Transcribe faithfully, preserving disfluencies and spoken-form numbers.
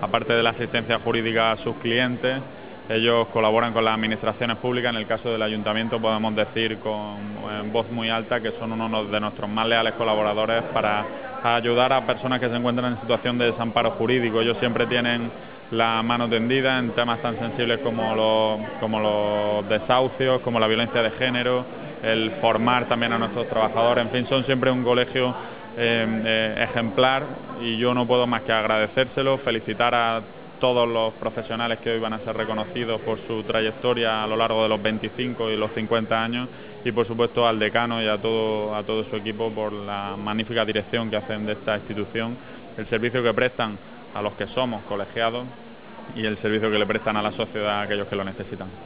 aparte de la asistencia jurídica a sus clientes, ellos colaboran con las administraciones públicas. En el caso del ayuntamiento podemos decir con en voz muy alta que son uno de nuestros más leales colaboradores para ayudar a personas que se encuentran en situación de desamparo jurídico. Ellos siempre tienen la mano tendida en temas tan sensibles como los, como los desahucios, como la violencia de género, el formar también a nuestros trabajadores. En fin, son siempre un colegio eh, eh, ejemplar, y yo no puedo más que agradecérselo, felicitar a todos los profesionales que hoy van a ser reconocidos por su trayectoria a lo largo de los veinticinco y los cincuenta años, y por supuesto al decano y a todo, a todo su equipo por la magnífica dirección que hacen de esta institución, el servicio que prestan a los que somos colegiados y el servicio que le prestan a la sociedad a aquellos que lo necesitan.